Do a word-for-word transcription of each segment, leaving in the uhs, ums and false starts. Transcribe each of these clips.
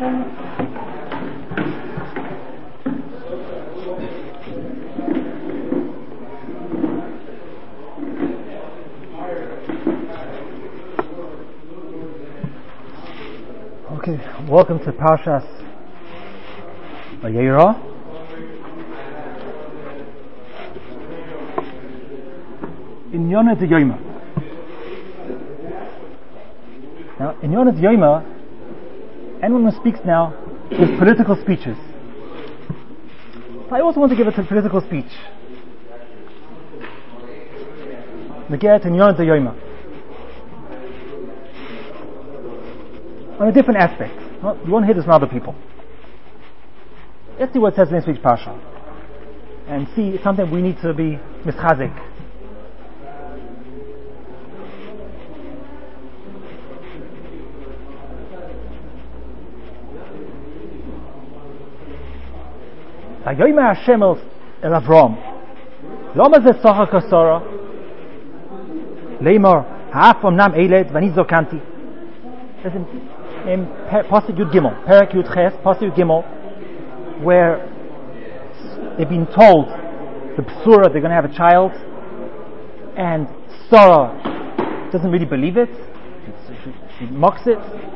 Okay, welcome to Parshas Vayera. In Yonah de Yoma. Now, in Yonah de Yoma, anyone who speaks now gives political speeches. I also want to give a political speech. Negeret in Yonah de Yoma. On a different aspect. Well, you won't hear this from other people. Let's see what it says in this week's Parsha. And see, it's something we need to be mischazik. Vayomer Hashem el Avram, Lama ze tzachak kasara, Leimor ha'af omnam eiled v'ani zokanti. Listen, in Pasuk Yud Gimel, Perek Yud Ches, Pasuk Yud Gimel, where they've been told the B'sura they're going to have a child, and Sarah doesn't really believe it. She, she mocks it,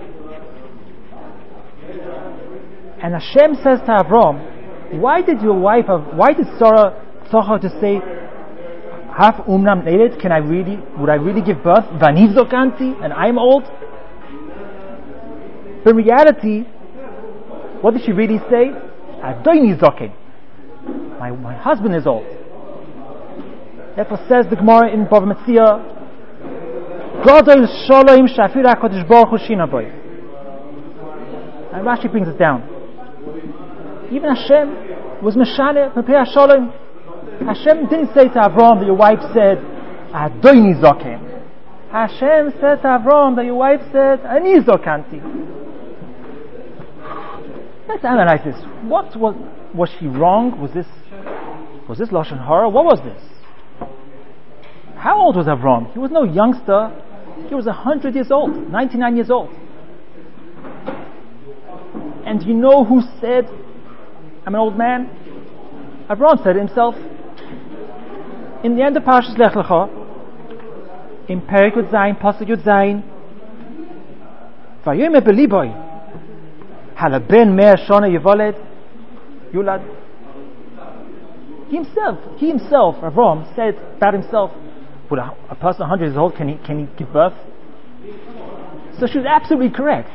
and Hashem says to Avram, "Why did your wife? Have, why did Sarah tzachak to say, Haf umnam eiled? Can I really? Would I really give birth? V'ani zokanti, and I'm old." But in reality, what did she really say? Adoni zoken. My my husband is old. Therefore says the Gemara in Bava Metzia, Gadol shalom shafir HaKadosh Baruch Hu shina boy. And Rashi brings it down. Even Hashem was meshane prepare shalom. Hashem didn't say to Avram that your wife said Adoni zoken. Hashem said to Avram that your wife said Ani zokanti. Let's analyze this. What was was she wrong? Was this was this lashon hara? What was this? How old was Avram? He was no youngster. He was a hundred years old, ninety-nine years old. And you know who said, "I'm an old man"? Avram said it himself. In the end of Parshas Lech Lecha, in Perek Yud Zayin, Pasuk Yud Zayin, Vayomer beliboy. Halaben mer shana yivoled yulad. He himself, he himself, Avram, said about himself, "Would a, a person one hundred years old can he can he give birth?" So she was absolutely correct.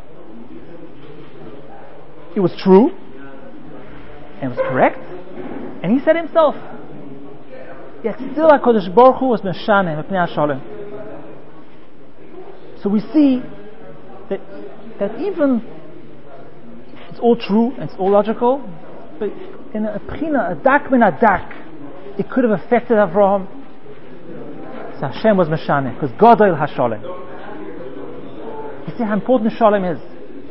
It was true, and it was correct, and he said himself. Yet still, HaKadosh Baruch Hu was meshane mepnei hashalom. So we see that that even it's all true and it's all logical, but in a pchina, a dak min a dak, it could have affected Avraham. So Hashem was meshane because Gadol hashalom. You see how important shalom is.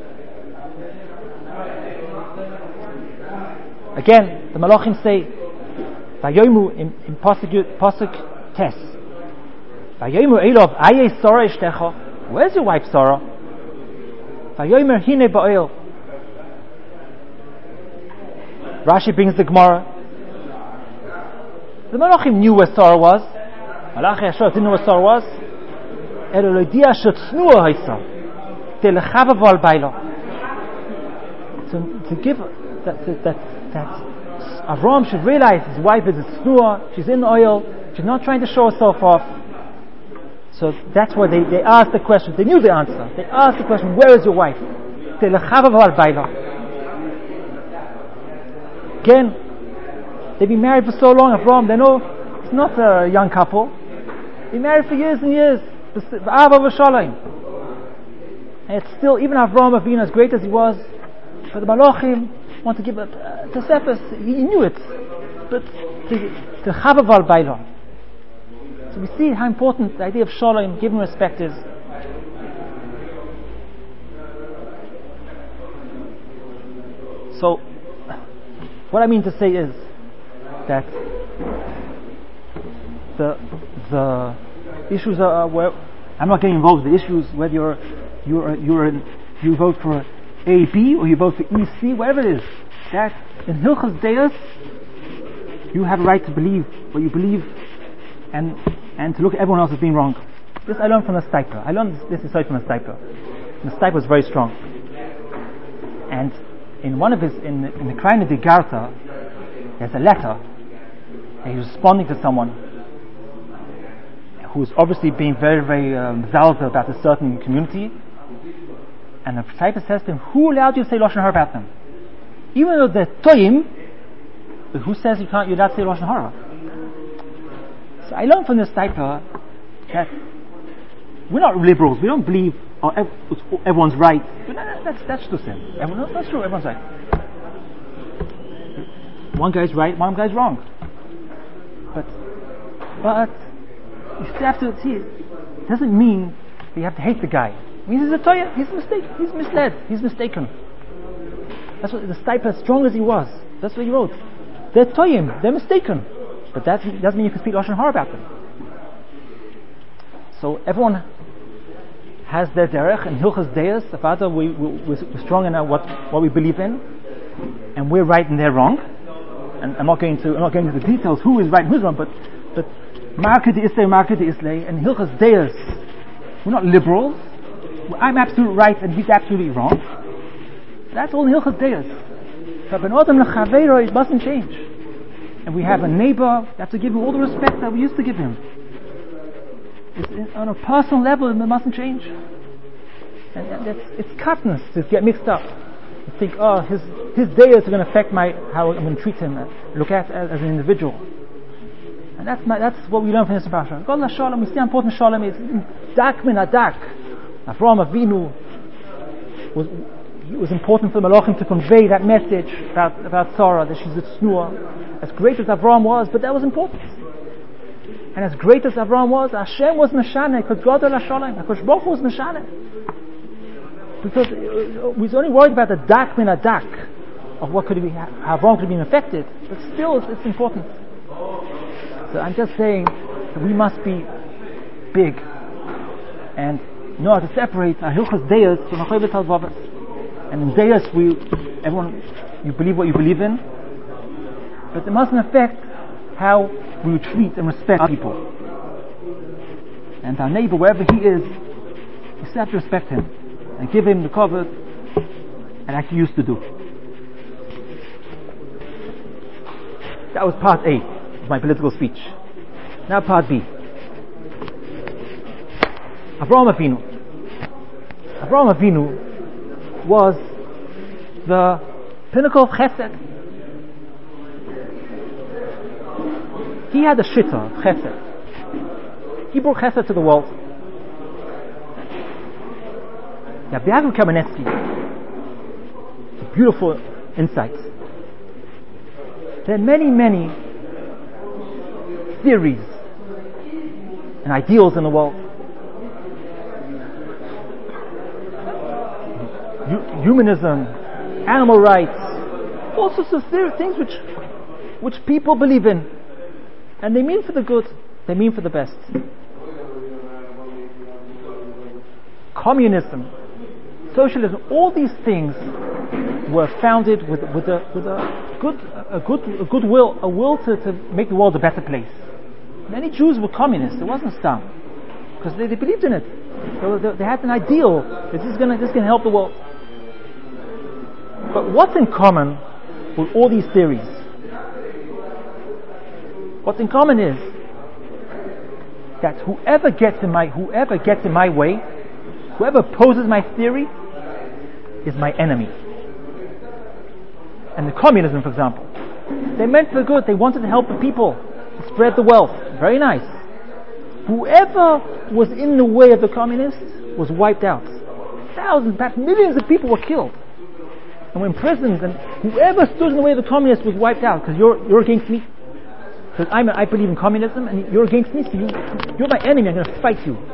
Again, the Malachim say, "Vayomu in, in pasuk pasuk tes, Vayomu elov aye Sarah ishtecha." Where's your wife Sarah? Vayomer hine ba'el. Rashi brings the Gemara. The Malachim knew where Sarah was. Malachi Yashar didn't know where Sarah was. Elolodia shetznuah haisa telechavav al baila. To to give that that that, that Avram should realize his wife is a tznuah. She's in oil. She's not trying to show herself off. So that's why they, they asked the question. They knew the answer. They asked the question, "Where is your wife?" Telechavav al baila. Again, they've been married for so long, Avram, they know it's not a young couple. They've been married for years and years. V'ava v'shalom. And it's still, even Avram Avinu, as great as he was, but the Malachim want to give a uh, Tosefes, he knew it. But the Chavav al Baila. So we see how important the idea of Shalom, giving respect, is. So, what I mean to say is that the the issues are where I'm not getting involved with the issues whether you're you're you're in, you vote for A B or you vote for E C, whatever it is, that in Hilchos Deos, you have a right to believe what you believe and and to look at everyone else as being wrong. This I learned from the Stipler. I learned this, this aside from the Stipler. The Stipler was very strong. And in one of his, in, in the Kraina de Garta, there's a letter, and he was responding to someone who was obviously being very, very um, zalza about a certain community. And the Stipler says to him, who allowed you to say Lashon Hara about them? Even though they're toyim, but who says you can't, you're allowed to say Lashon Hara? So I learned from this Stipler that we're not liberals. We don't believe oh, everyone's right. But that, that's that's just sin. Everyone, that's true. Everyone's right. One guy's right, one guy's wrong. But but you still have to see. It doesn't mean that you have to hate the guy. It means he's a toya. He's a mistake. He's misled. He's mistaken. That's what the Stipler, as strong as he was. That's what he wrote. They're toyim. They're mistaken. But that doesn't mean you can speak Lashon Hara about them. So everyone has their derech and Hilchos Deos. The Father, we, we, we're strong in our, what what we believe in, and we're right and they're wrong. And I'm not going to I'm not going into the details who is right and who's wrong, but but Marke de Islay, Marke de Islay, and Hilchos Deos. We're not liberals. I'm absolutely right and he's absolutely wrong. That's all in Hilchos Deos. But Ben Adam leChaveiro, it mustn't change. And we have a neighbor. We have to give him all the respect that we used to give him. It's, on a personal level, it mustn't change. And, and it's, it's cutness to get mixed up. You think, oh, his his days are going to affect my how I'm going to treat him, uh, look at as, as an individual. And that's my, that's what we learn from this parasha. God la shalom. We see how important shalom is. Dak min adak. Avraham Avinu was it was important for the Malachim to convey that message about about Sarah, that she's a tznuah. As great as Avraham was, but that was important. And as great as Avraham was, Hashem was Meshane, because God la shalom, because Baruch Hu was Meshane. Because we was only worried about the dak min adak of what could be, how Avraham could have been affected, but still it's, it's important. So I'm just saying that we must be big and know how to separate our Hilchos Deos from our Chovet Halvavos. And in Deos, we, everyone, you believe what you believe in, but it mustn't affect how we treat and respect people. And our neighbor, wherever he is, we still have to respect him and give him the cover and like you used to do. That was part A of my political speech. Now part B. Avraham Avinu. Avraham Avinu was the pinnacle of Chesed. He had a shitta of Chesed. He brought Chesed to the world. Rabbi Yaakov Kamenetsky, beautiful insights. There are many, many theories and ideals in the world. Humanism, animal rights, all sorts of theories, things which which people believe in, and they mean for the good, they mean for the best. Communism, socialism, all these things were founded with with a with a good a good a good will, a will to, to make the world a better place. Many Jews were communists. It wasn't stam, because they, they believed in it. They, were, they, they had an ideal that this is going to this is going to help the world. But what's in common with all these theories? What's in common is that whoever gets in my whoever gets in my way, whoever opposes my theory, is my enemy. And the communism, for example, they meant for good. They wanted to help the people, to spread the wealth. Very nice. Whoever was in the way of the communists was wiped out. Thousands, perhaps millions of people were killed and were imprisoned, and whoever stood in the way of the communists was wiped out, because you're you're against me. Because I'm a, I believe in communism, and you're against me, so you, you're my enemy. I'm going to fight you.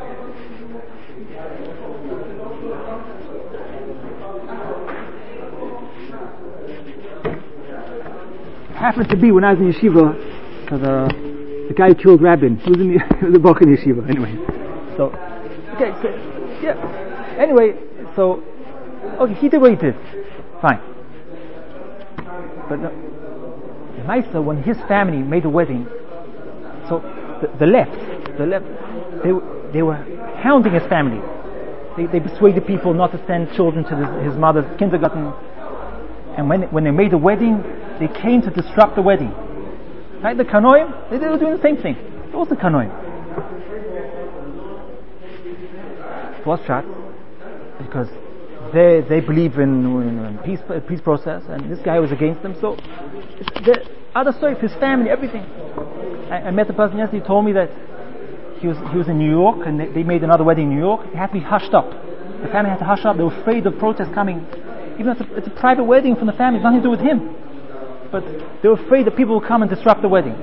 It happened to be when I was in yeshiva, uh, the the guy who killed Rabin, he was in the, the Bach in yeshiva. Anyway, so okay, so yeah. Anyway, so Okay, he did what he did. Fine. But the, the Maisa, when his family made the wedding, so the, the left, the left, they they were hounding his family. They, they persuaded people not to send children to his, his mother's kindergarten. And when when they made the wedding, they came to disrupt the wedding. Right? The Kanoim, they, they were doing the same thing. It was the Kanoim. What's shot? Because they they believe in, in peace peace process, and this guy was against them. So the other side, his family, everything. I, I met a person yesterday. He told me that he was he was in New York, and they, they made another wedding in New York. It had to be hushed up. The family had to hush up. They were afraid of protests coming. Even though it's a, it's a private wedding from the family, it's nothing to do with him. But they were afraid that people will come and disrupt the wedding.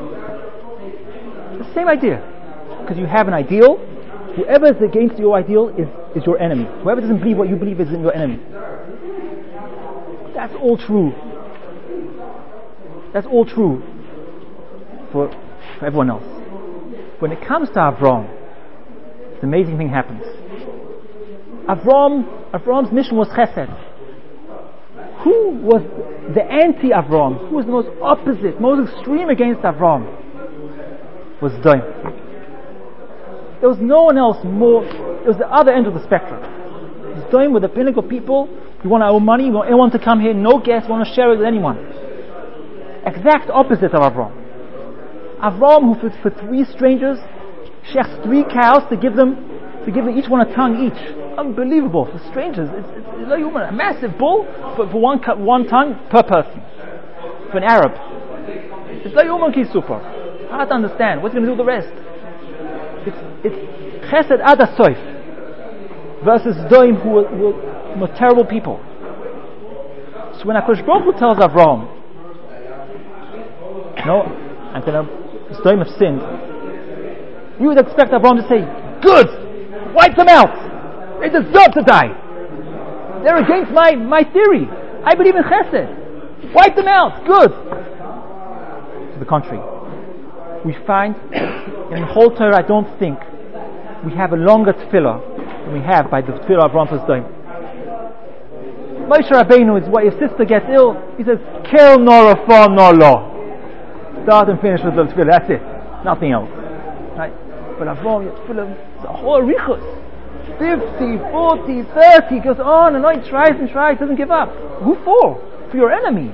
The same idea, because you have an ideal. Whoever is against your ideal is, is your enemy. Whoever doesn't believe what you believe is your enemy. That's all true. That's all true for, for everyone else. When it comes to Avram, the amazing thing happens. Avram, Avram's mission was chesed. Who was the anti-Avram? Who was the most opposite, most extreme against Avram? Was Doim. There was no one else more. It was the other end of the spectrum. Doim were the pinnacle people. You want our money, you want anyone to come here, no guests, you want to share it with anyone. Exact opposite of Avram. Avram, who for, for three strangers, shechs three cows to give them, to give them each one a tongue each. Unbelievable for strangers. It's, it's, it's like a massive bull for, for one one tongue per person. For an Arab, it's like Uman Ki super. Hard to understand. What's going to do with the rest? It's it's Chesed Ad HaSoif versus Doim, who were, were, were terrible people. So when HaKadosh Baruch Hu tells Avram, no, I'm going to, Doim have sinned, you would expect Avram to say, good, wipe them out. They deserve to die. They're against my, my theory. I believe in Chesed. Wipe them out. Good. To the contrary, we find in the whole Torah, I don't think we have a longer tefillah than we have by the tefillah of Avram Doim. Moshe Rabbeinu is what his sister gets ill. He says, "Kel nor afar nor lo." Start and finish with the tefillah. That's it. Nothing else. Right? But Avram, it's a whole arichos. fifty, forty, thirty, goes on and on, tries and tries, doesn't give up. Who for? For your enemy.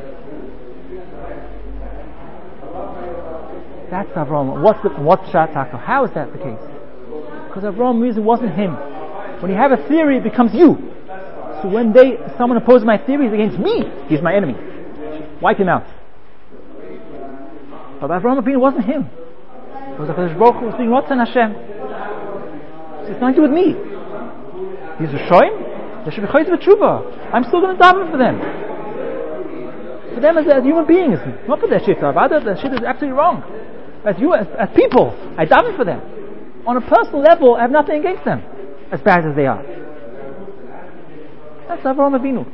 That's Avram. What's the, what's Shataka? How is that the case? Because Avram reason wasn't him. When you have a theory, it becomes you. So when they, someone opposes my theory, he's against me. He's my enemy. Wipe him out. But Avram Avinu wasn't him. It was HaKadosh Baruch Hu was doing Ratzon Hashem. So it's nothing to do with me. These are shoyim. They should be chayz v'tshuva. I'm still going to daven for them. For them as, as human beings, not for their shit. Their shit is absolutely wrong. As you, as, as people, I daven for them. On a personal level, I have nothing against them, as bad as they are. That's Avraham Avinu.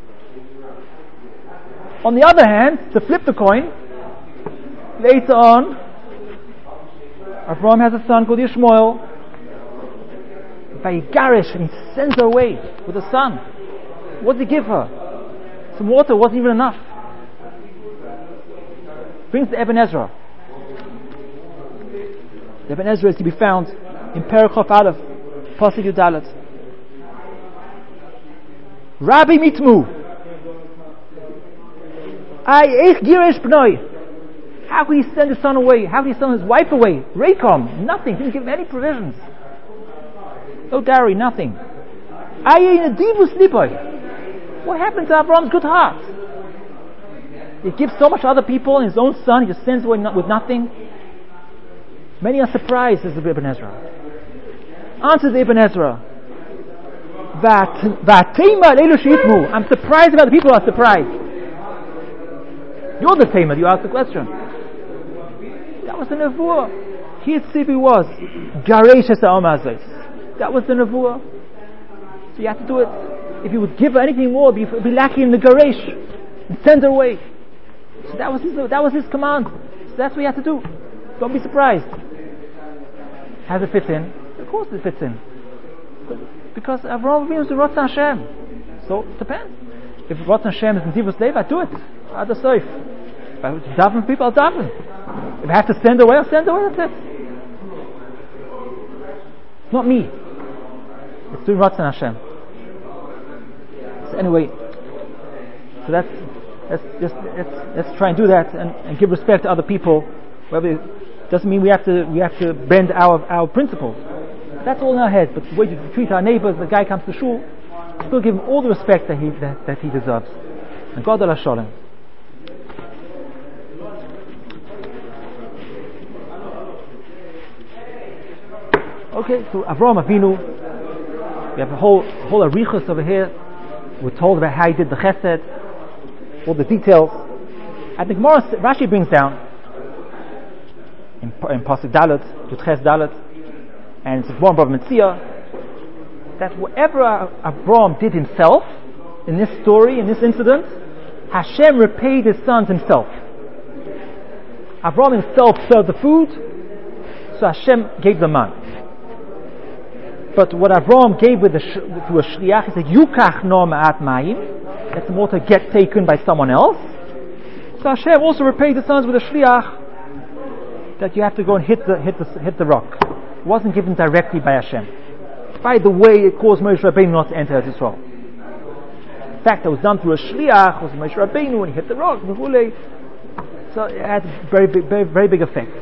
On the other hand, to flip the coin, later on, Avraham has a son called Yishmael. Vayigarish, and he sends her away with a son. What did he give her? Some water wasn't even enough. Brings the Ibn Ezra. The Ibn Ezra is to be found in Perikhov Aleph, Pasuk Yudalet. Rabbi Mitmu, I eich girish bnoi. How could he send his son away? How could he send his wife away? Rekom, nothing. Didn't give him any provisions. No dowry, nothing. Ayin adivus liboy. What happened to Abraham's good heart? He gives so much to other people, and his own son he just sends away with nothing. Many are surprised, says the Ibn Ezra. Answers the Ibn Ezra. I'm surprised about the people who are surprised. You're the tamer, you asked the question. That was the nevuah. His tzivi was Garesh Ha'omazos. That was the nevuah. So you have to do it. If you would give her anything more, it'd be, it'd be lacking in the Garesh and send her away. So that was his, that was his command. So that's what you have to do. Don't be surprised. How does it fit in? Of course it fits in. But because Avraham Avinu was the Ratzon Hashem. So it depends. If Ratzon Hashem is in Divus Lev, I do it. I do safe. If I have to daven people, I'll daven. If I have to send away, I'll send away. That's it. It's not me. It's doing Ratzon Hashem. So anyway, so that's let's just let's, let's try and do that and, and give respect to other people. Whether it doesn't mean we have to we have to bend our our principles. That's all in our head. But the way you treat our neighbors, the guy comes to shul, still give him all the respect that he that, that he deserves. And God Allah Shalom. Okay, so Avraham Avinu, we have a whole whole arichos over here. We're told about how he did the chesed, all the details. I think Gemara Rashi brings down in, in Pasuk Dalet, Yud-Ches Dalet, and it's Avraham Bar Metzia, that whatever Avraham did himself in this story, in this incident, Hashem repaid his sons himself. Avraham himself served the food, so Hashem gave the man. But what Avraham gave with the sh- to a shliach, he said, "Yukach no ma'at mayim." Let the water get taken by someone else. So Hashem also repaid the sons with a shliach that you have to go and hit the hit the hit the rock. It wasn't given directly by Hashem. By the way, it caused Moshe Rabbeinu not to enter Eretz Yisrael. In fact, it was done through a shliach. Was Moshe Rabbeinu when he hit the rock. So it had very big, very, very big effects.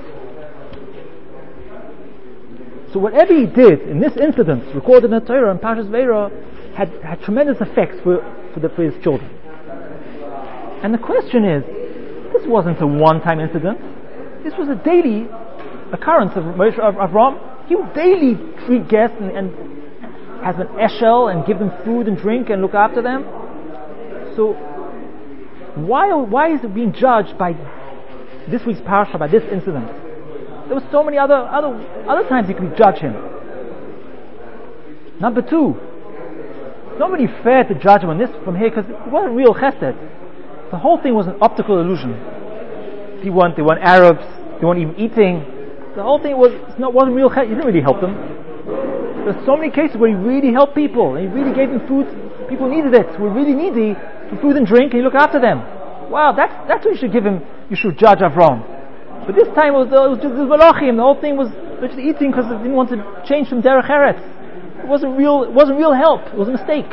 So whatever he did in this incident, recorded in the Torah and Parshas Veira, had, had tremendous effects for, for, the, for his children. And the question is, this wasn't a one-time incident. This was a daily occurrence of Moshe of Avraham. He would daily treat guests and, and has an eshel and give them food and drink and look after them. So why why is it being judged by this week's parsha, by this incident? There were so many other other other times you could judge him. Number two, it's not really fair to judge him on this from here because it wasn't real chesed. The whole thing was an optical illusion. They weren't they weren't Arabs. They weren't even eating. The whole thing was it's not wasn't real chesed. He didn't really help them. There's so many cases where he really helped people. And he really gave them food. People needed it. Were really needy for food and drink, and he looked after them. Wow, that's that's what you should give him. You should judge Avraham. But this time it was, it was just the Malachim. The whole thing was just eating because they didn't want to change from Derech Eretz. It wasn't real. It wasn't real help. It was a mistake.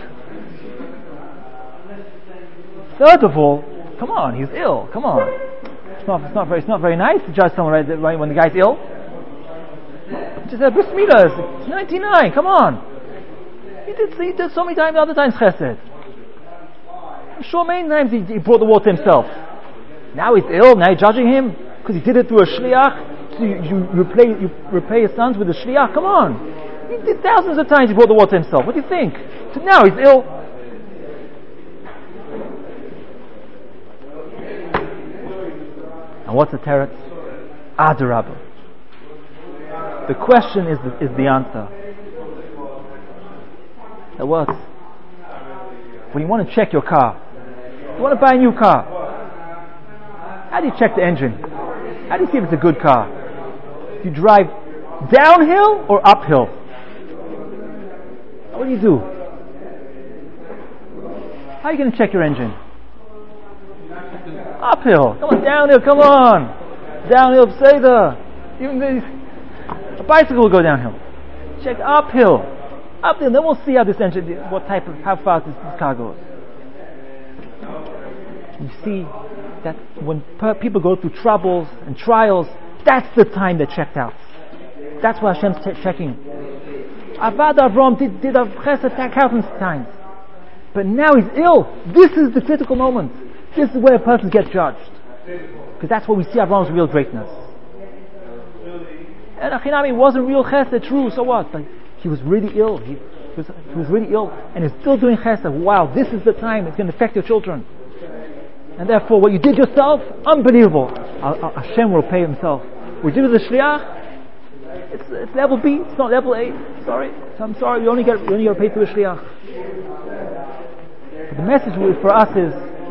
Third of all, come on, he's ill. Come on, it's not. It's not very. It's not very nice to judge someone right, right when the guy's ill. Just said bris milah. It's ninety-nine. Come on. He did. He did so many times. Other times chesed. I'm sure many times he, he brought the water himself. Now he's ill. Now you're judging him because he did it through a shliach. So you, you repay you repay his sons with a shliach. Come on. He did thousands of times. He brought the water himself. What do you think? So now he's ill. And what's the teretz? Adarabah. The question is the, is the answer. That what? When you want to check your car, you want to buy a new car. How do you check the engine? How do you see if it's a good car? Do you drive downhill or uphill? What do you do? How are you going to check your engine? Uphill. Come on, downhill, come on. Downhill, Seder. Even the, a bicycle will go downhill. Check uphill. Uphill, then we'll see how this engine, what type of, how fast this, this car goes. You see that when per, people go through troubles and trials, that's the time they're checked out. That's what Hashem's t- checking. Avad Avram did, did a chesed countless times. But now he's ill. This is the critical moment. This is where a person gets judged. Because that's where we see Avram's real greatness. And Achinami wasn't real chesed, true, so what? But he was really ill. He was, he was really ill. And he's still doing chesed. Wow, this is the time it's going to affect your children. And therefore, what you did yourself, unbelievable. Hashem will pay himself. We did with the shliach. It's, it's level B. It's not level A. Sorry, I'm sorry. You only get you only get paid through the shliach. But the message for us is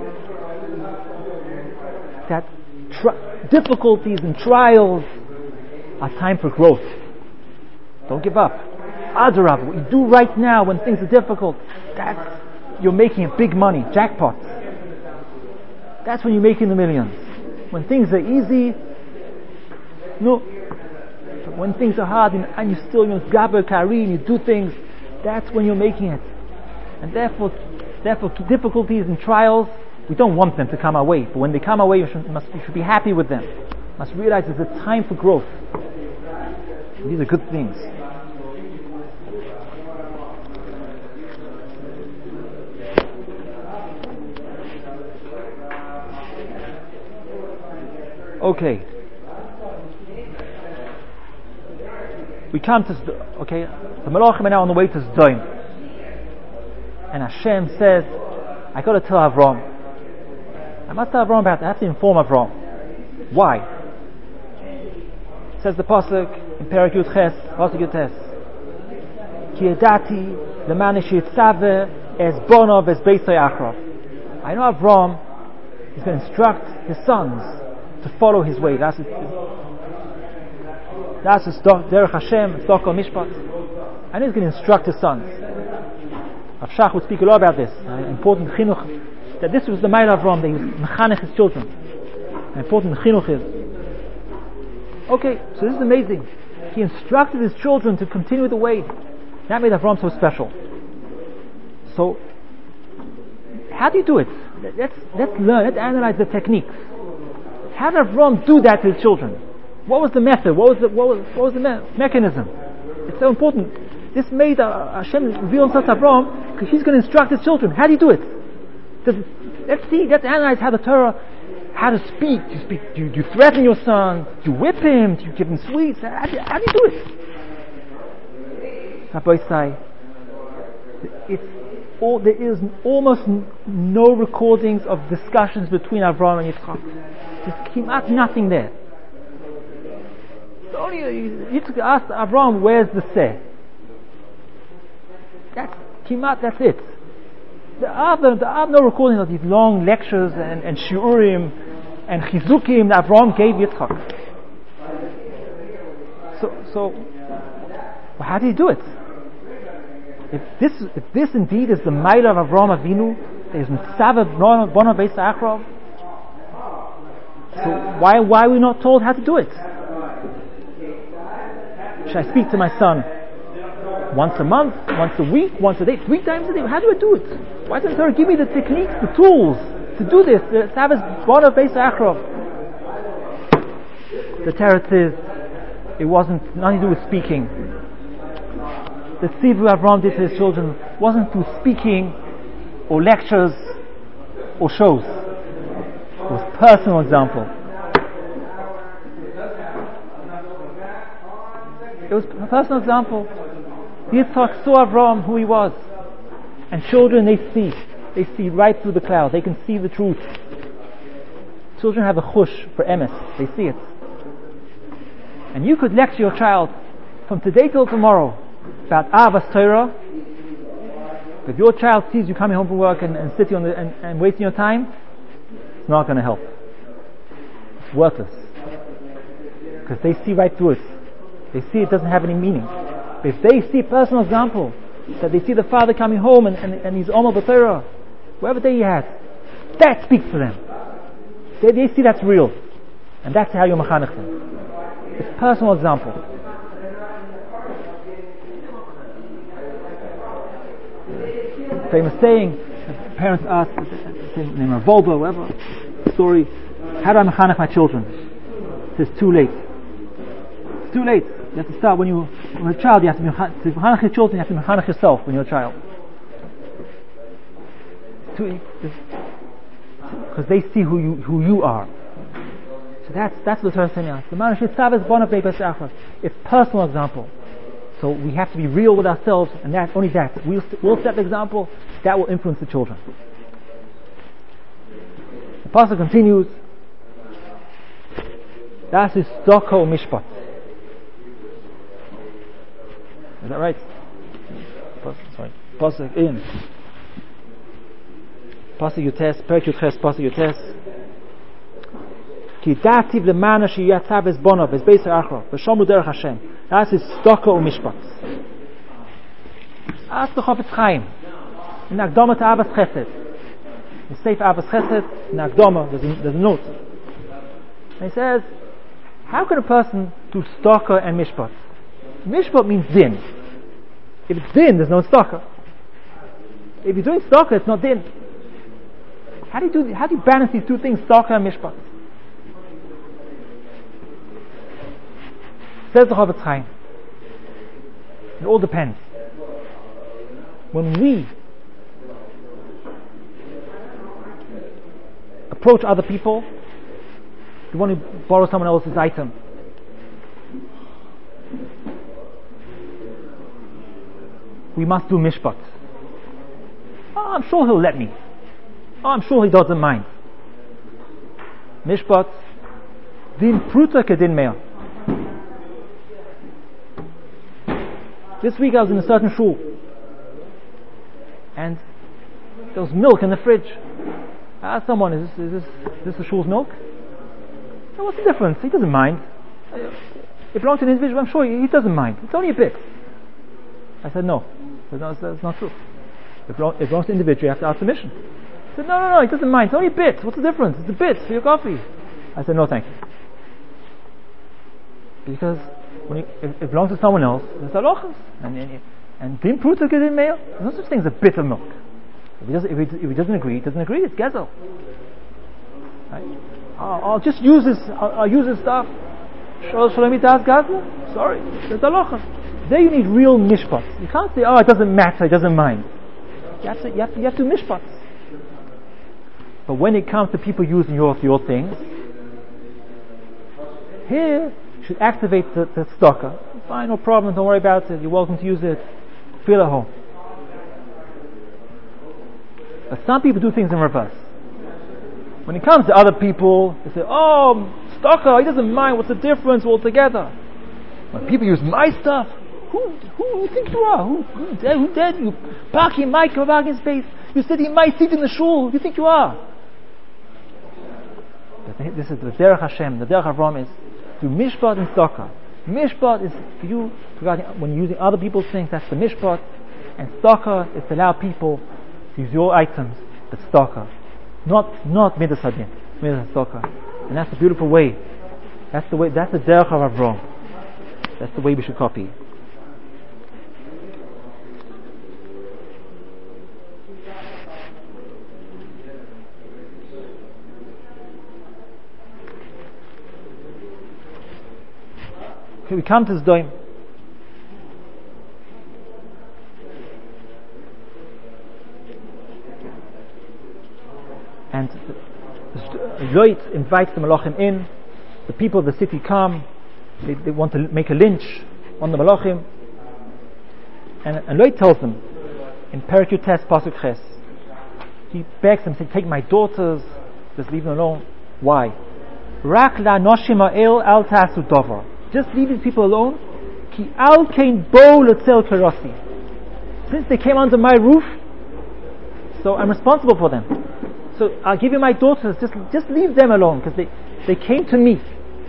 that tri- difficulties and trials are time for growth. Don't give up. Adarab, what you do right now when things are difficult, that's you're making big money, jackpot. That's when you're making the millions. When things are easy, no. But when things are hard and, and you still, you know, gaber kari and you do things, that's when you're making it. And therefore, therefore, difficulties and trials, we don't want them to come our way. But when they come our way, you should, must, you should be happy with them. You must realize it's a time for growth. These are good things. Okay. We come to, okay, the Malachim are now on the way to Sdom. And Hashem says, I got to tell Avram. I must tell Avram about it. I have to inform Avram. Why? It says the Pasuk in Perek Yud Ches, Pasuk Yud Ches. Ki yedati leman sheyitzaveh es bonov es beisay achrav. I know Avram is going to instruct his sons to follow his way. That's his, that's his derech Hashem, Tzedakah Mishpat. I know he's going to instruct his sons. Rav Shach would speak a lot about this. Uh, important chinuch, that this was the Ma'il Avram, that he was mechanech his children. An important chinuch is. Okay, so this is amazing. He instructed his children to continue the way. That made Avram so special. So, how do you do it? Let's let's learn. Let's analyze the techniques. How did Avram do that to his children? What was the method? What was the what was, what was the me- mechanism? It's so important. This made uh, Hashem reveal himself to Avram because he's going to instruct his children. How do you do it? Does, let's see. Let's analyze how the Torah, how to speak. Do you speak? Do you, do you threaten your son? Do you whip him? Do you give him sweets? How do, how do you do it? Rabbi say, it's all, there is almost no recordings of discussions between Avram and Yitzchak. There's kimat nothing there. So only Yitzchak asked Avram, "Where's the seh?" That's kimat. That's it. There are, there are no recordings of these long lectures and, and shiurim and chizukim that Avram gave Yitzchak. So, so well, how do you do it? If this, if this indeed is the Ma'il of Avraham Avinu, there is Mitzavah Bono Beis Achrav, so why, why are we not told how to do it? Should I speak to my son once a month, once a week, once a day, three times a day? How do I do it? Why doesn't the Torah give me the techniques, the tools to do this? The Mitzavah Bono Beis Achrav. The Torah says it wasn't nothing to do with speaking. The tzivur Avram did to his children wasn't through speaking or lectures or shows. It was personal example. It was a personal example. Yitzchak saw Avram who he was, and children they see, they see right through the cloud. They can see the truth. Children have a chush for emes. They see it, and you could lecture your child from today till tomorrow about Avas Torah. If your child sees you coming home from work and, and sitting on the and, and wasting your time, it's not going to help. It's worthless, because they see right through it. They see it doesn't have any meaning. But if they see personal example, that they see the father coming home and, and, and he's Omer B'Torah, whatever day he has, that speaks to them. They, they see that's real, and that's how you mechanech them. It's personal example. Famous saying, parents ask, name of Volvo, whatever, story, how do I mechanech my children? It says, too late. It's too late. You have to start when you, when you're a child, you have to mechanech your children, you have to mechanech yourself when you're a child. Because they see who you, who you are. So that's, that's what the Torah is saying now. The man should serve as bonus beis achrav. It's personal example. So we have to be real with ourselves, and that only that. We'll, we'll set the example, that will influence the children. The pasuk continues, Das is Tzedakah Mishpat. Is that right? Pasuk, sorry. Pasuk in. Pasuk Yutes, Perek Yutes, Pasuk Yutes. Ki dativ lemana sheyatzav es bonav es beis achrav v'shomu derech Hashem. Das is Tzedakah u'mishpat. Ask the Chofetz Chaim. in Akdama to Abbas Chesed. In Sefer Abbas Chesed, in Akdama, there's a, there's a note. And he says, how can a person do tzedakah and mishpat? Mishpat means din. If it's din, there's no tzedakah. If you're doing tzedakah, it's not din. How do you do? How do you balance these two things, tzedakah and mishpat? Says the Chofetz Chaim, it all depends. When we approach other people, we want to borrow someone else's item. We must do mishpat. Oh, I'm sure he'll let me. Oh, I'm sure he doesn't mind. Mishpat, din pruta kedin mea. This week I was in a certain shul, and there was milk in the fridge. I asked someone, is this, is this, is this the shul's milk? So what's the difference? He doesn't mind. It belongs to an individual, I'm sure he doesn't mind. It's only a bit. I said, no. I said, no, that's not true. If it belongs to an individual, you have to ask permission. He said, no, no, no, he doesn't mind. It's only a bit. What's the difference? It's a bit for your coffee. I said, no, thank you. Because when you, if it belongs to someone else, there's halachas. And and din pruta kedin mea. There's no such thing as a bit of milk. If he doesn't, if he, if he doesn't agree, he doesn't agree. It's gezel. Right? I'll, I'll just use this. I'll, I'll use this stuff. Sorry, there's halacha. There you need real mishpat. You can't say, oh, it doesn't matter, it doesn't mind. You have to, you have to, you have to mishpat. But when it comes to people using your your things, here you should activate the, the tzedakah. Fine, no problem, don't worry about it. You're welcome to use it. Feel at home. But some people do things in reverse. When it comes to other people, they say, oh, tzedakah, he doesn't mind, what's the difference altogether? When people use my stuff, who who you think you are? Who, who, dare, who dared you? Parking my parking space. You're sitting in my seat in the shul. Who do you think you are? But this is the Derech Hashem, the Derech Avram is through mishpat and tzedakah. Mishpat is for you, when you're using other people's things, that's the mishpat. And tzedakah is to allow people to use your items, the tzedakah. Not not midas hadin, midas tzedakah. And that's the beautiful way. That's the way. That's the derech of Avram. That's the way we should copy. Okay, we come to this doim. And Lot invites the Malachim in. The people of the city come. They, they want to make a lynch on the Malachim. And, and Lot tells them in Perek Yutes Pasuk Ches, he begs them, says, take my daughters, just leave them alone. Why? Rak la noshim ha'el al ta'asu davar. Just leave these people alone. Ki al kein bo l'tzel kerasi. Since they came under my roof, so I'm responsible for them. So I'll give you my daughters. Just just leave them alone because they, they came to me.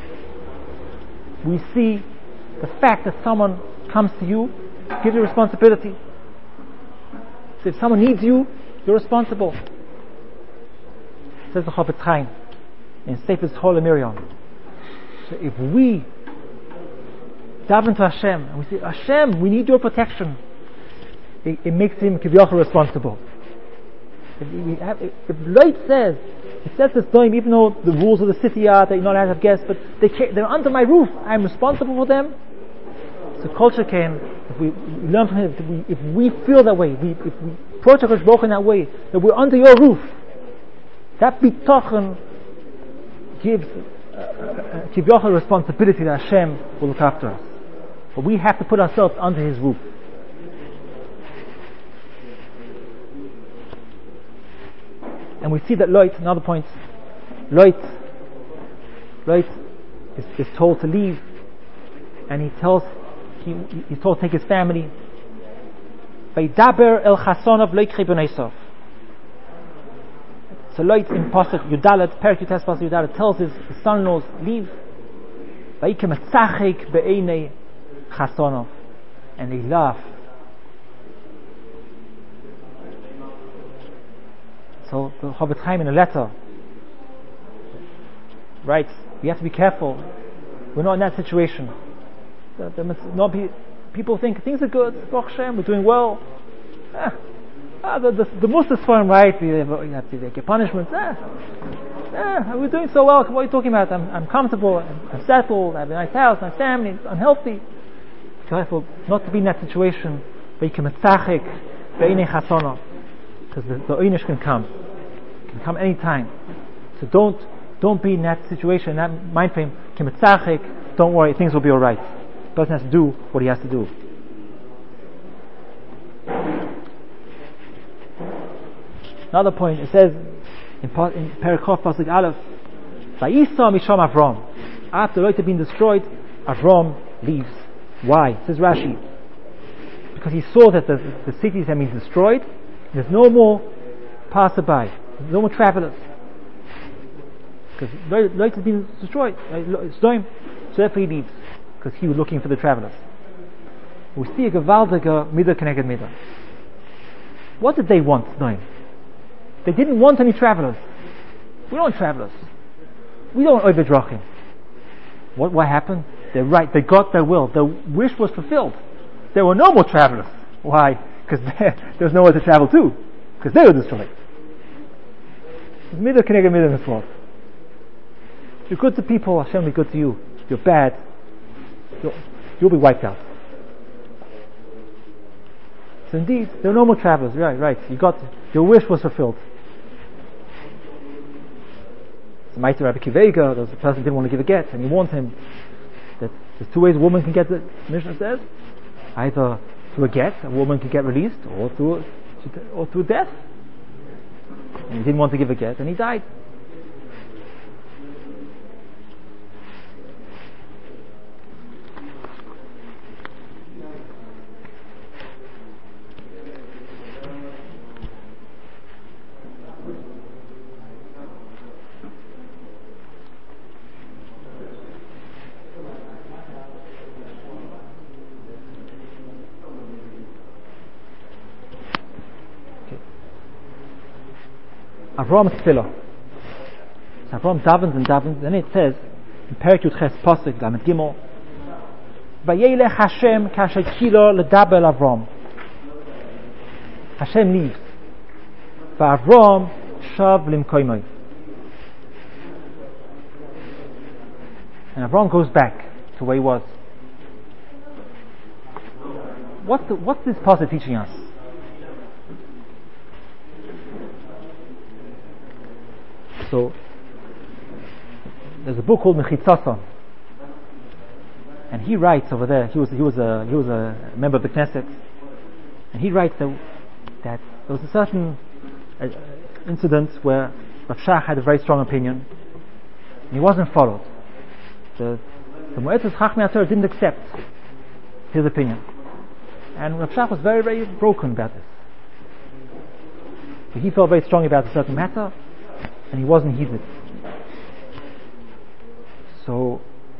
We see the fact that someone comes to you gives you responsibility. So if someone needs you, you're responsible. Says the Chofetz Chaim in Sefer Zchor Miriam. So if we daven to Hashem and we say, Hashem, we need your protection, it, it makes him kivyochel responsible. If, we have, if, if Lot says, it says this time, even though the rules of the city are that you're not allowed to have guests, but they they're under my roof, I'm responsible for them. So culture can, if we, we learn from him, if we, if we feel that way, we, if we approach HaKadosh Baruch Hu in that way, that we're under your roof, that bitochen gives kivyochel uh, uh, responsibility that Hashem will look after us. But we have to put ourselves under his roof. And we see that Lot, another point, Lot, Lot is, is told to leave, and he tells, he, he's told to take his family. Vaydaber el chasonov loikchi b'neisav. So Lot in Pasuk Yudalet, Perek Yutes Pasuk Yudalet, tells his, his son-in-laws, leave. Vayikem etzachik be'einei chasonov, and they laugh. So the Chofetz Chaim in a letter writes, we have to be careful. We're not in that situation. There, there must not be, people think things are good, Baruch Hashem, we're doing well. Ah, ah, the, the, the Muslims for him, right? We have, we have to get punishments. Ah, ah, we're doing so well. What are you talking about? I'm, I'm comfortable, I'm, I'm settled, I have a nice house, nice family, I'm healthy. Be careful not to be in that situation where you can metzachik, ve'inei chasana, because the, the oynish can come. It can come any time. So don't don't be in that situation, in that mind frame. Kimetzachik, don't worry, things will be alright. The person has to do what he has to do. Another point, it says in, in Perikov Pasuk Aleph, Vayisa Misham Avram. After the Lot had been destroyed, Avram leaves. Why? Says Rashi, because he saw that the, the cities had been destroyed. There's no more passerby, no more travelers, because the Lot had been destroyed. It's time, so therefore he leaves, because he was looking for the travelers. We see a gewaltige midah keneged midah. What did they want? No. They didn't want any travelers. We don't want travelers. We don't want overdrachim. What what happened? They're right. They got their will. Their wish was fulfilled. There were no more travelers. Why? Because there was nowhere to travel to. Because they were destroyed. It's midah keneged midah in this world. If you're good to people, Hashem will be good to you. If you're bad, you'll, you'll be wiped out. So indeed, there were no more travelers. Right, right. You got your wish was fulfilled. So Ma'aser Rabbi Akiva Eiger, there was a person who didn't want to give a get, and he warned him that there's two ways a woman can get the Mishnah says, either through a get, a woman can get released, or through a, or through death. And he didn't want to give a get, and he died. Avram Tefillah. So Avram davens and davens, and it says in Perek Yud Ches Pasuk Lamed Gimel, Vayelech Hashem kasher kilo ledaber Avram. Hashem leaves. Va'Avram shav limkoimoi. And Avram goes back to where he was. What's the, what's this pasuk teaching us? So there's a book called Mechitzasa, and he writes over there. He was he was a he was a member of the Knesset, and he writes that, that there was a certain uh, incident where Rav Shach had a very strong opinion, and he wasn't followed. The the Moetzes Chachmei HaTorah didn't accept his opinion, and Rav Shach was very very broken about this. So he felt very strongly about a certain matter, and he wasn't heeded. So,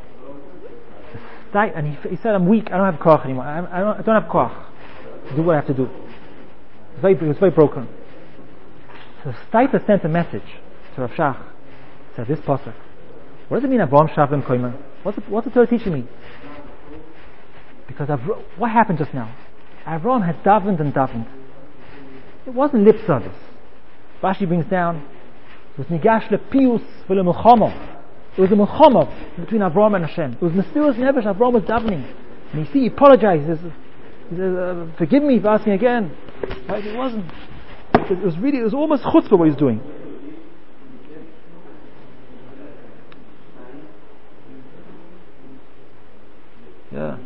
and he, he said, "I'm weak. I don't have koach anymore. I, I, don't, I don't have koach to do what I have to do." It was very, it was very broken. So Steipler sent a message to Rav Shach. Said this pasuk. What does it mean? Avram shavim koimer. What's the, what's the Torah teaching me? Because Avram, what happened just now? Avram had davened and davened. It wasn't lip service. Rashi brings down. It was nigash lepius v'lemilchama. It was a milchama between Avram and Hashem. It was mysterious nevesh. Avram was davening, and you see, he apologizes. He says, uh, "Forgive me for asking again." Right? It wasn't. It was really. It was almost chutzpah what he was doing. Yeah.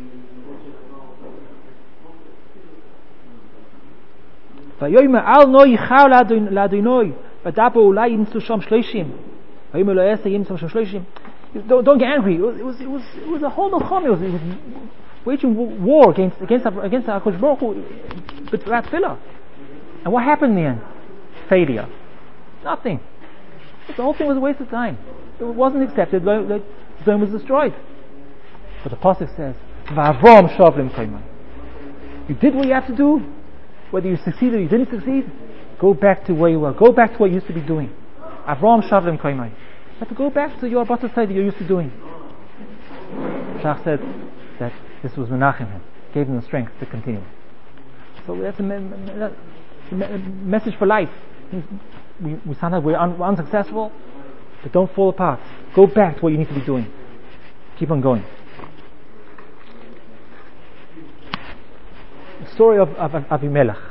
Vayomer al no yichar ladonoi. Don't, don't get angry. It was, it was, it was, it was a whole milchama. It was, it was waging war against against against HaKadosh Baruch Hu, but that tefillah. And what happened in the end? Failure. Nothing. The whole thing was a waste of time. It wasn't accepted. The zone was destroyed. But the pasuk says, "Va'avram shavlim koimah." You did what you have to do, whether you succeeded or you didn't succeed. Go back to where you were. Go back to what you used to be doing. Avram Shavlim Koimai. You have to go back to your Bata side that you used to doing. Shach said that this was Menachem him, gave him the strength to continue. So that's a, me- me- me- message for life. We, we sometimes we're, un- we're unsuccessful, but don't fall apart. Go back to what you need to be doing. Keep on going. The story of, of, of Avimelech.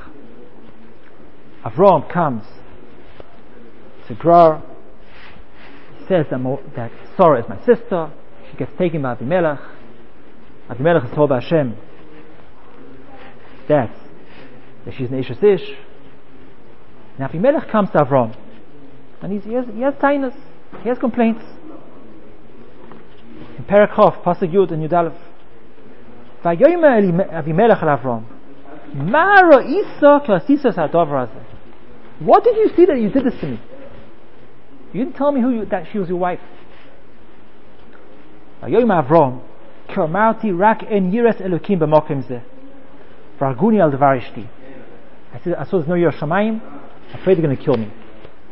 Avram comes to Gerar. He says that, Mo, that Sarah is my sister. She gets taken by Avimelech. Avimelech is told by Hashem that, that she's an Ishes Ish. Now Avimelech comes to Avram, and he's, he has he has tinus, he has complaints. In Perek Chof, Pasuk Yud and Yud Aleph, Vayomer Avimelech al Avram, Ma ra'isa klasisas hadavar hazeh. What did you see that you did this to me? You didn't tell me who you, that she was your wife. Vayomer Avram, ki amarti rak en yiras Elokim b'makom zeh, v'arguni al devar ishti. I said, I saw there's no Yiras Shamayim. I'm afraid they're going to kill me.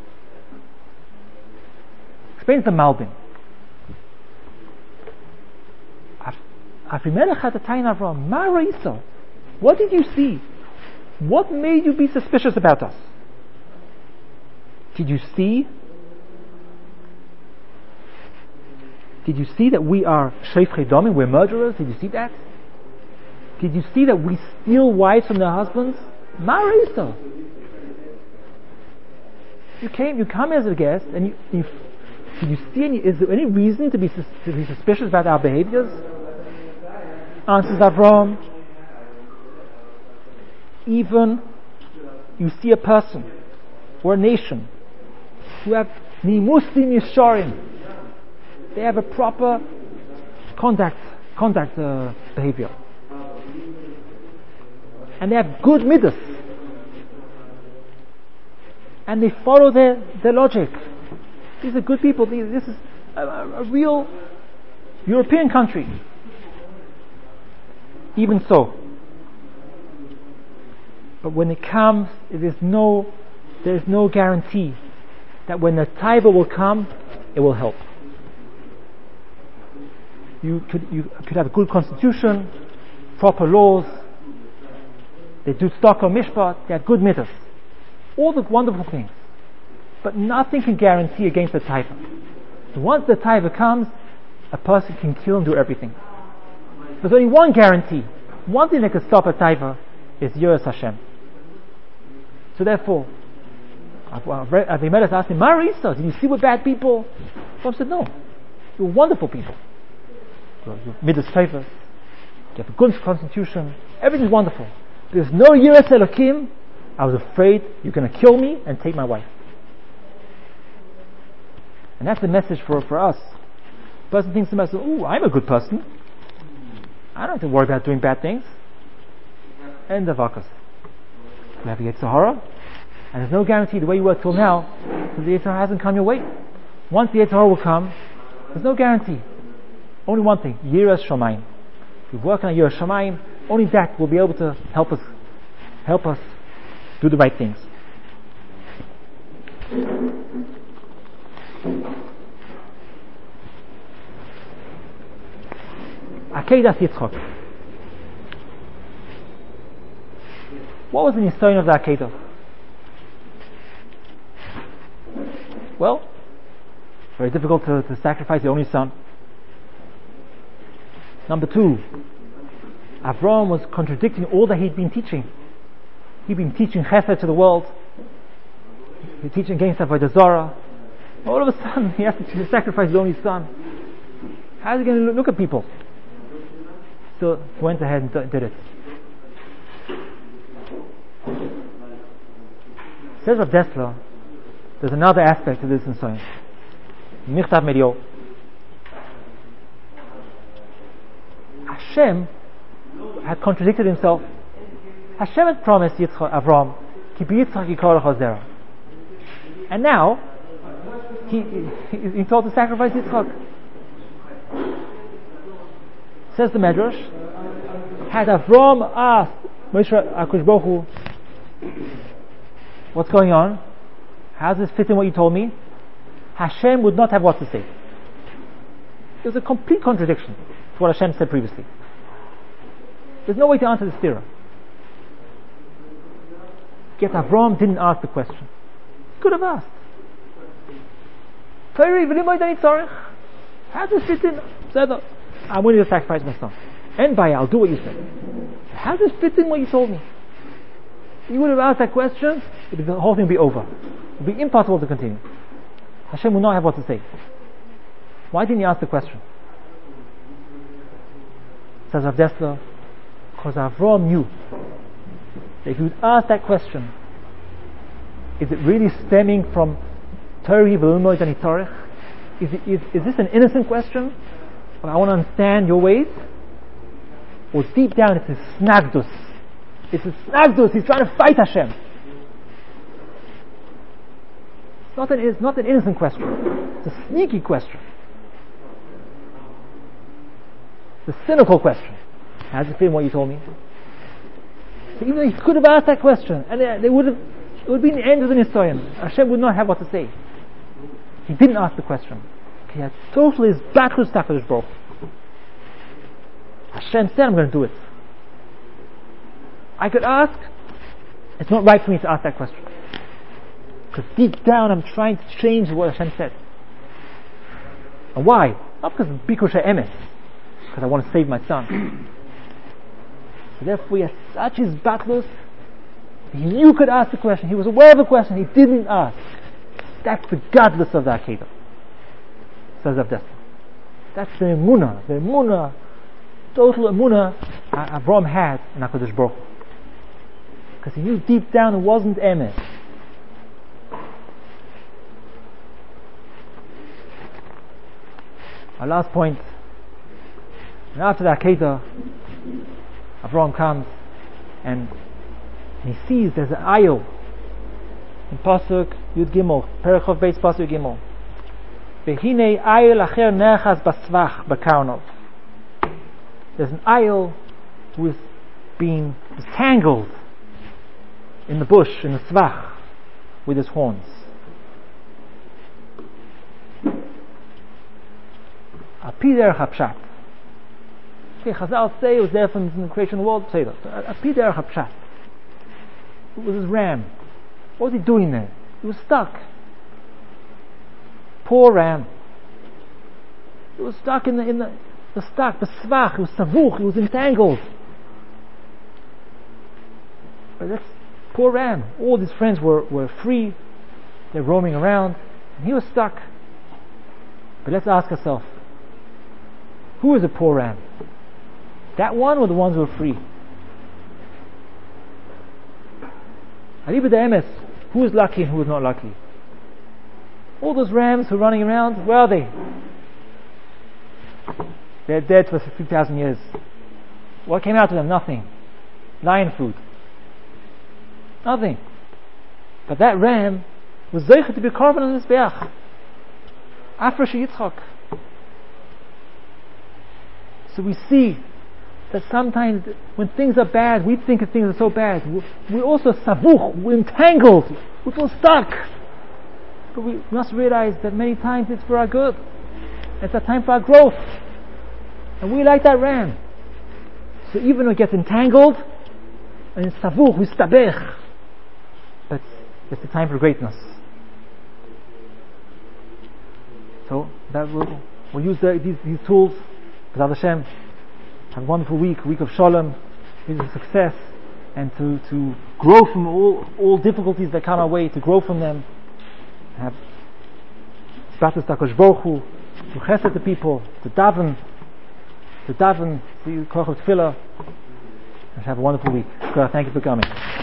Explains the Malbim. Avimelech had a time Avram. Ma ra'isa. What did you see? What made you be suspicious about us? Did you see? Did you see that we are sheifchei damim? We're murderers. Did you see that? Did you see that we steal wives from their husbands? Ma ra'isa. You came, you come as a guest, and you, you, did you see any? Is there any reason to be to be suspicious about our behaviors? Answers Avram. Even you see a person or a nation who have nimusim yisharim, they have a proper conduct, conduct uh, behavior, and they have good midas, and they follow their, their logic. These are good people. These, this is a, a real European country. Even so, but when it comes, there is no, there is no guarantee that when the taiva will come, it will help. You could you could have a good constitution, proper laws. They do Stockholm Mishpat. They have good mitzvahs, all the wonderful things, but nothing can guarantee against the taiva. So once the taiva comes, a person can kill and do everything. There's only one guarantee, one thing that can stop a taiva is Yiras Hashem. So therefore, Avimelech asked him, Marisa, did you see what bad people? Avram said, no, you're wonderful people. You're midas taiva, you have a good constitution, everything's wonderful. There's no Yiras Elokim. I was afraid you're going to kill me and take my wife. And that's the message for, for us. The person thinks to himself, ooh, I'm a good person. I don't have to worry about doing bad things. End of Akas. You have the Yetzer Hara, and there's no guarantee the way you were till now, because the Yetzer Hara hasn't come your way. Once the Yetzer Hara will come, there's no guarantee. Only one thing, Yiras Shamayim. If you work on Yiras Shamayim, only that will be able to help us, help us do the right things. Akedas Yitzchak. What was the nisayon of the Akedah? Well, very difficult to, to sacrifice the only son. Number two, Avram was contradicting all that he'd been teaching. He'd been teaching Chesed to the world. He'd been teaching against Avodah Zarah. All of a sudden, he has to sacrifice his only son. How's he going to look at people? So he went ahead and did it. Says Rav Dessler, there's another aspect to this in science. Michtav Medio. Hashem had contradicted himself. Hashem had promised Yitzchak, Avram, Ki b'Yitzchak yikol lecha zera. And now, he, he, he told to sacrifice Yitzchak. Says the Medrash, had Avram asked Moshe HaKadosh Baruch Hu, What's going on? How does this fit in what you told me? Hashem would not have what to say. It was a complete contradiction to what Hashem said previously. There's no way to answer the stira. Yet Avram didn't ask the question. He could have asked. How does this fit in? I'm willing to sacrifice my son. And by I'll do what you said. How does this fit in what you told me? If you would have asked that question, the whole thing would be over. It would be impossible to continue. Hashem would not have what to say. Why didn't you ask the question? Says Rav Dessler, because Avram knew that if you would ask that question, is it really stemming from Torah v'lilmod and Torah? Is, it, is, is this an innocent question? I want to understand your ways? Or deep down it's a snagdus. It's a snagdus. He's trying to fight Hashem. It's not an, it's not an innocent question. It's a sneaky question. It's a cynical question. How does it fit in what you told me? So even though he could have asked that question, and they, they would have, it would be the end of the Nisayon. Hashem would not have what to say. He didn't ask the question. He had totally his back with HaKadosh Baruch Hu. Hashem said, I'm going to do it. I could ask, it's not right for me to ask that question. Because deep down I'm trying to change what Hashem said. And why? Not because of Bikusha Emes, because I want to save my son. So therefore he had such his battles, he knew he could ask the question, he was aware of the question, he didn't ask. That's the godless of the Akedah, says Rav Dessler. That's the emunah, the emunah, total emunah Avram had in HaKadosh Baruch Hu. Because he knew deep down it wasn't emes. Our last point, and after the Akedah, Avram comes and he sees there's an ayil in Pasuk Yud Gimel, Perechov Beis Pasuk Yud Gimel. V'hinei ayil acher nechas basvach b'karnov. There's an ayil who is being tangled in the bush, in the svach, with his horns. Api derech hapshat. Okay, Chazal say it was there from the creation of the world. Say that. Api derech hapshat. It was his ram. What was he doing there? He was stuck. Poor ram. He was stuck in the in the, the stuck, the svach. He was savuch. He was entangled. But that's poor ram. All his friends were, were free. They're roaming around, and he was stuck. But let's ask ourselves: who is a poor ram? That one, or the ones who are free? Aliba de Emes, who is lucky and who is not lucky? All those rams who are running around, where are they? They're dead for fifty thousand years. What came out of them? Nothing. Lion food. Nothing. But that ram was zeicha to be carved on the Mizbeach. After Yitzchak. So we see that sometimes when things are bad, we think that things are so bad. We're also savuch, we're entangled, we feel stuck. But we must realize that many times it's for our good. It's a time for our growth. And we like that ram. So even when it gets entangled, and it's savuch, we stabech. But it's the time for greatness. So that we'll, we'll use the, these, these tools. B'ezras Hashem, have a wonderful week, a week of shalom, a week of success, and to, to grow from all, all difficulties that come our way, to grow from them, have Batus HaKadosh Baruch Hu, to chesed the people, to daven, to daven, to koach of tefillah, and have a wonderful week. God, thank you for coming.